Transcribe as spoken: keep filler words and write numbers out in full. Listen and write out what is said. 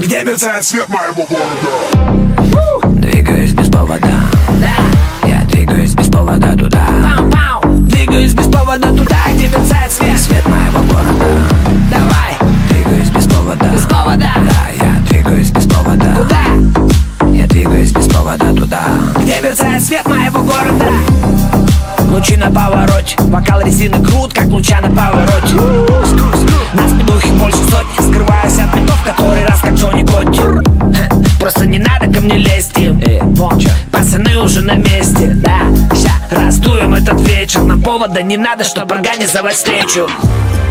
где мерцает свет моего города. Двигаюсь без повода, да. Я двигаюсь без повода туда. Пау-пау. Двигаюсь без повода туда, где мерцает свет, свет моего города. Давай. Двигаюсь без повода, без повода. Да, я двигаюсь без повода. Куда? Я двигаюсь без повода туда, где мерцает свет моего города. Лучи на повороте, бокал резины крут, как луча на повороте. Нас бедух их больше сотни, скрываюсь от ментов который раз, как Джонни Готти. Просто не надо ко мне лезть им, э, пацаны уже на месте, да. Ща раздуем этот вечер, нам повода не надо, чтоб организовать встречу.